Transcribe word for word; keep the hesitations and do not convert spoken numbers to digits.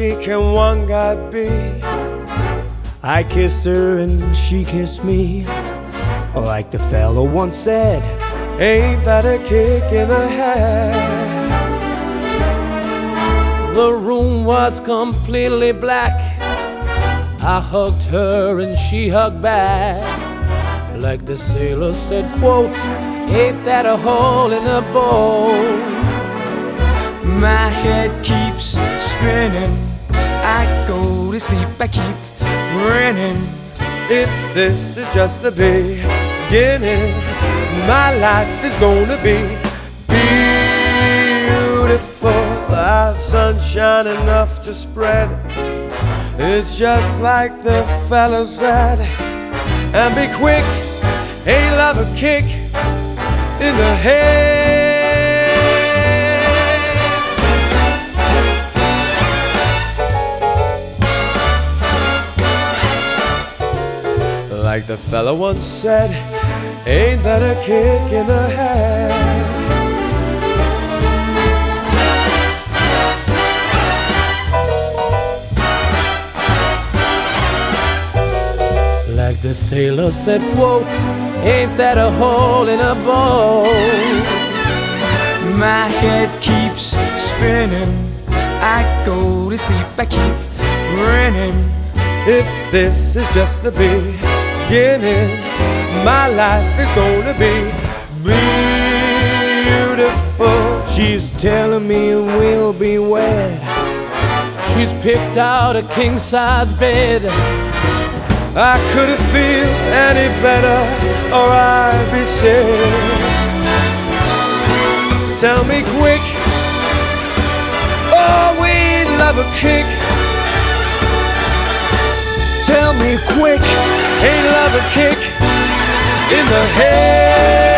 lucky can one guy be? I kissed her and she kissed me. Like the fellow once said, ain't that a kick in the head? The room was completely black. I hugged her and she hugged back. Like the sailor said, quote, ain't that a hole in the boat? My head keeps spinning. I go to sleep, I keep grinning. If this is just the beginning, my life is gonna be beautiful. I've sunshine enough to spread. It's just like the fella said. And be quick, ain't love a kick in the head? Like the fella once said, ain't that a kick in the head? Like the sailor said, quote, ain't that a hole in a boat? My head keeps spinning. I go to sleep, I keep grinning. If this is just the beginning, my life is gonna be beautiful. She's telling me we'll be wed. She's picked out a king-size bed. I couldn't feel any better, or I'd be sick. Tell me quick, oh, we'd love a kick. Tell me quick, ain't love a kick in the head?